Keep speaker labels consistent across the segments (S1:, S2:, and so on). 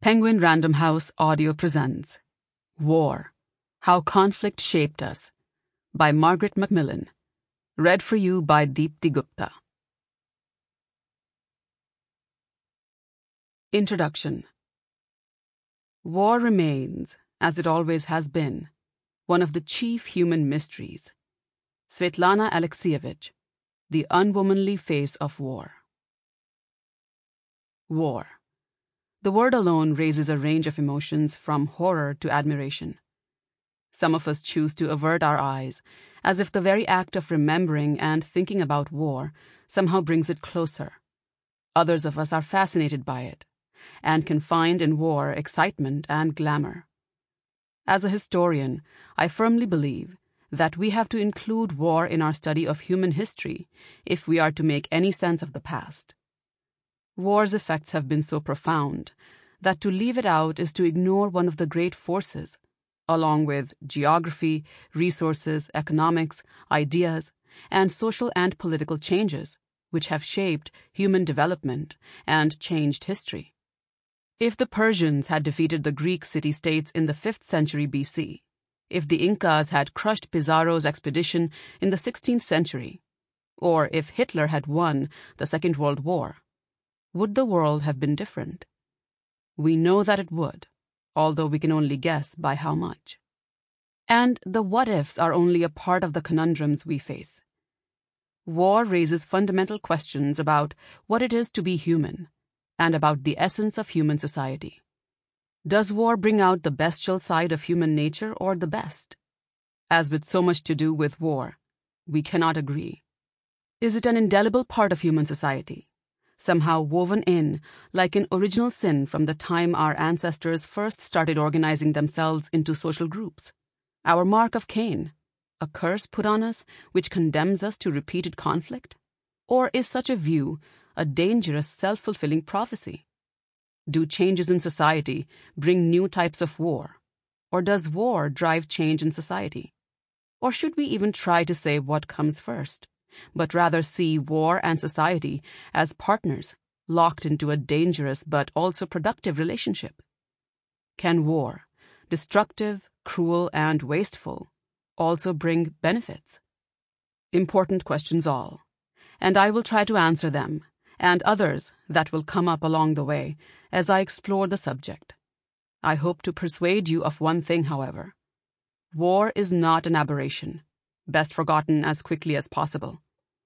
S1: Penguin Random House Audio presents War, How Conflict Shaped Us by Margaret Macmillan. Read for you by Deepti Gupta. Introduction. War remains, as it always has been, one of the chief human mysteries. Svetlana Alexievich, The Unwomanly Face of War. War. The word alone raises a range of emotions from horror to admiration. Some of us choose to avert our eyes, as if the very act of remembering and thinking about war somehow brings it closer. Others of us are fascinated by it, and can find in war excitement and glamour. As a historian, I firmly believe that we have to include war in our study of human history if we are to make any sense of the past. War's effects have been so profound that to leave it out is to ignore one of the great forces, along with geography, resources, economics, ideas, and social and political changes, which have shaped human development and changed history. If the Persians had defeated the Greek city-states in the 5th century BC, if the Incas had crushed Pizarro's expedition in the 16th century, or if Hitler had won the Second World War, would the world have been different? We know that it would, although we can only guess by how much. And the what-ifs are only a part of the conundrums we face. War raises fundamental questions about what it is to be human, and about the essence of human society. Does war bring out the bestial side of human nature or the best? As with so much to do with war, we cannot agree. Is it an indelible part of human society, somehow woven in like an original sin from the time our ancestors first started organizing themselves into social groups? Our mark of Cain, a curse put on us which condemns us to repeated conflict? Or is such a view a dangerous self-fulfilling prophecy? Do changes in society bring new types of war? Or does war drive change in society? Or should we even try to say what comes first, but rather see war and society as partners locked into a dangerous but also productive relationship? Can war, destructive, cruel, and wasteful, also bring benefits? Important questions all, and I will try to answer them, and others that will come up along the way as I explore the subject. I hope to persuade you of one thing, however. War is not an aberration, best forgotten as quickly as possible.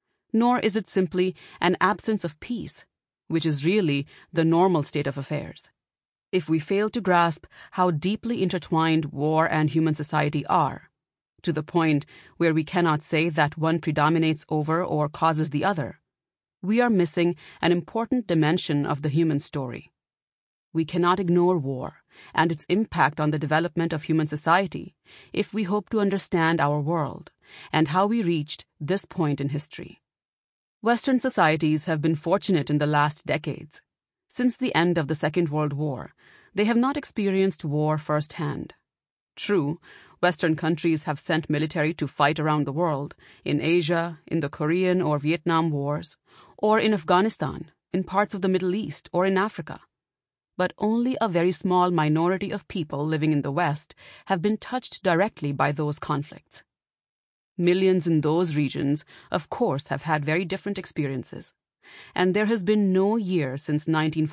S1: Nor is it simply an absence of peace, which is really the normal state of affairs. If we fail to grasp how deeply intertwined war and human society are, to the point where we cannot say that one predominates over or causes the other, we are missing an important dimension of the human story. We cannot ignore war and its impact on the development of human society if we hope to understand our world and how we reached this point in history. Western societies have been fortunate in the last decades. Since the end of the Second World War, they have not experienced war firsthand. True, Western countries have sent military to fight around the world, in Asia, in the Korean or Vietnam wars, or in Afghanistan, in parts of the Middle East, or in Africa. But only a very small minority of people living in the West have been touched directly by those conflicts. Millions in those regions, of course, have had very different experiences, and there has been no year since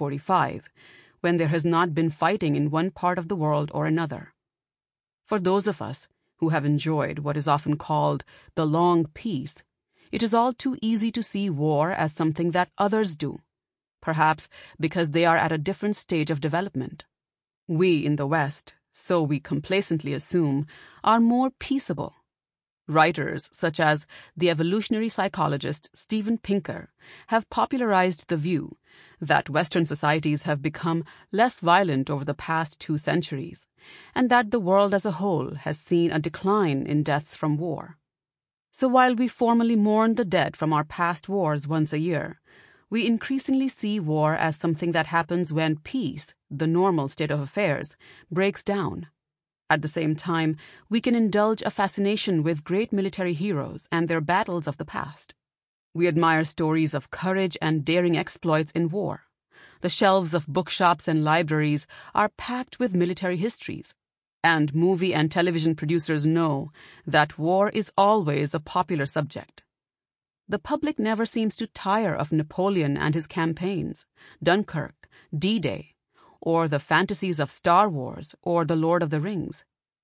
S1: 1945 when there has not been fighting in one part of the world or another. For those of us who have enjoyed what is often called the long peace, it is all too easy to see war as something that others do, perhaps because they are at a different stage of development. We in the West, so we complacently assume, are more peaceable. Writers such as the evolutionary psychologist Steven Pinker have popularized the view that Western societies have become less violent over the past 2 centuries, and that the world as a whole has seen a decline in deaths from war. So while we formally mourn the dead from our past wars once a year, we increasingly see war as something that happens when peace, the normal state of affairs, breaks down. At the same time, we can indulge a fascination with great military heroes and their battles of the past. We admire stories of courage and daring exploits in war, The shelves of bookshops and libraries are packed with military histories, and movie and television producers know that war is always a popular subject. The public never seems to tire of Napoleon and his campaigns, Dunkirk, D-Day, or the fantasies of Star Wars or The Lord of the Rings.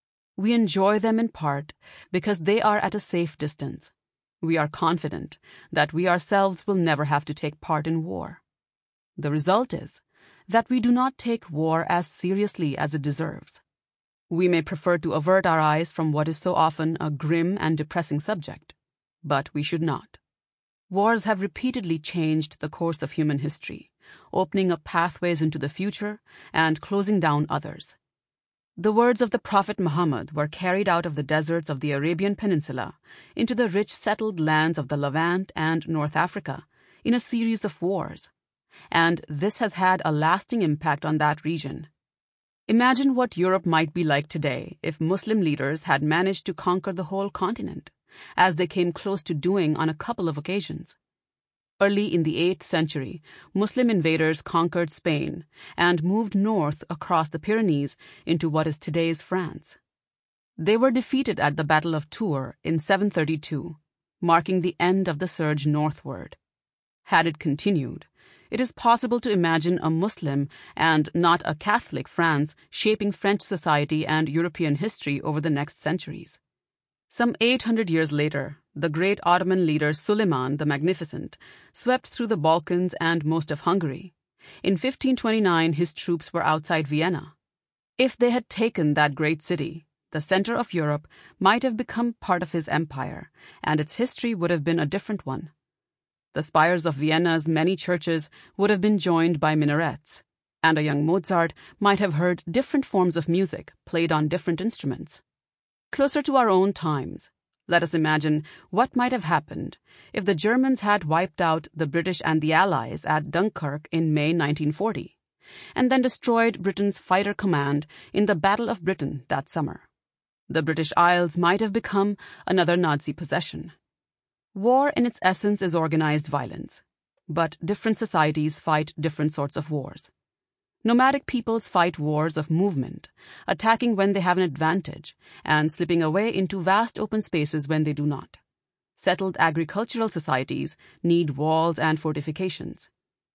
S1: We enjoy them in part because they are at a safe distance. We are confident that we ourselves will never have to take part in war. The result is that we do not take war as seriously as it deserves. We may prefer to avert our eyes from what is so often a grim and depressing subject, but we should not. Wars have repeatedly changed the course of human history, opening up pathways into the future and closing down others. The words of the Prophet Muhammad were carried out of the deserts of the Arabian Peninsula into the rich settled lands of the Levant and North Africa in a series of wars, and this has had a lasting impact on that region. Imagine what Europe might be like today if Muslim leaders had managed to conquer the whole continent, as they came close to doing on a couple of occasions. Early in the 8th century, Muslim invaders conquered Spain and moved north across the Pyrenees into what is today's France. They were defeated at the Battle of Tours in 732, marking the end of the surge northward. Had it continued, it is possible to imagine a Muslim and not a Catholic France shaping French society and European history over the next centuries. Some 800 years later, the great Ottoman leader Suleiman the Magnificent swept through the Balkans and most of Hungary. In 1529, his troops were outside Vienna. If they had taken that great city, the center of Europe might have become part of his empire, and its history would have been a different one. The spires of Vienna's many churches would have been joined by minarets, and a young Mozart might have heard different forms of music played on different instruments. Closer to our own times, let us imagine what might have happened if the Germans had wiped out the British and the Allies at Dunkirk in May 1940, and then destroyed Britain's fighter command in the Battle of Britain that summer. The British Isles might have become another Nazi possession. War in its essence is organized violence, but different societies fight different sorts of wars. Nomadic peoples fight wars of movement, attacking when they have an advantage and slipping away into vast open spaces when they do not. Settled agricultural societies need walls and fortifications.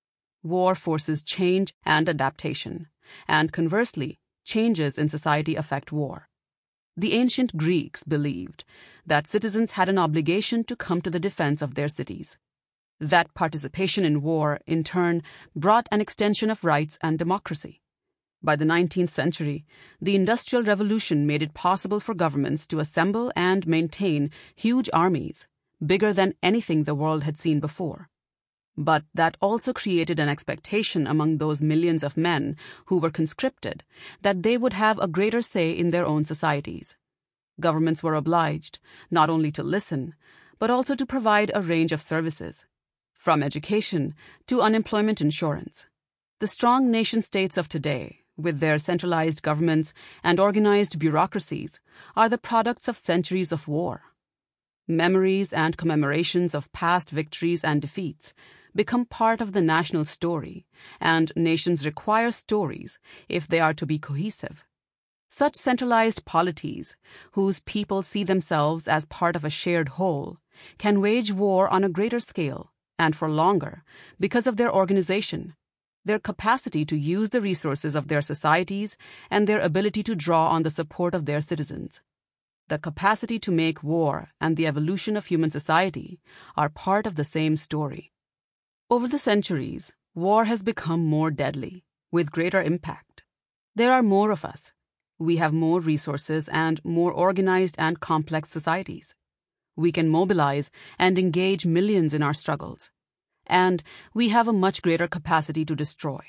S1: War forces change and adaptation, and conversely, changes in society affect war. The ancient Greeks believed that citizens had an obligation to come to the defense of their cities. That participation in war, in turn, brought an extension of rights and democracy. By the 19th century, the Industrial Revolution made it possible for governments to assemble and maintain huge armies, bigger than anything the world had seen before. But that also created an expectation among those millions of men who were conscripted that they would have a greater say in their own societies. Governments were obliged not only to listen, but also to provide a range of services, from education to unemployment insurance. The strong nation-states of today, with their centralized governments and organized bureaucracies, are the products of centuries of war. Memories and commemorations of past victories and defeats become part of the national story, and nations require stories if they are to be cohesive. Such centralized polities, whose people see themselves as part of a shared whole, can wage war on a greater scale and for longer because of their organization, their capacity to use the resources of their societies, and their ability to draw on the support of their citizens. The capacity to make war and the evolution of human society are part of the same story. Over the centuries, war has become more deadly, with greater impact. There are more of us. We have more resources and more organized and complex societies. We can mobilize and engage millions in our struggles. And we have a much greater capacity to destroy.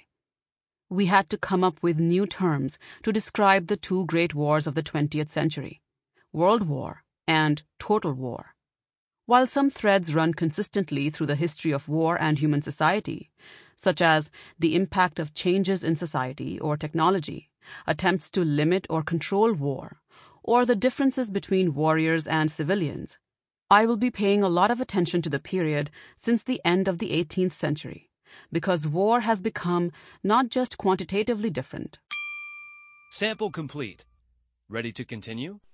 S1: We had to come up with new terms to describe the two great wars of the 20th century, World War and Total War. While some threads run consistently through the history of war and human society, such as the impact of changes in society or technology, attempts to limit or control war, or the differences between warriors and civilians, I will be paying a lot of attention to the period since the end of the 18th century, because war has become not just quantitatively different.
S2: Sample complete. Ready to continue?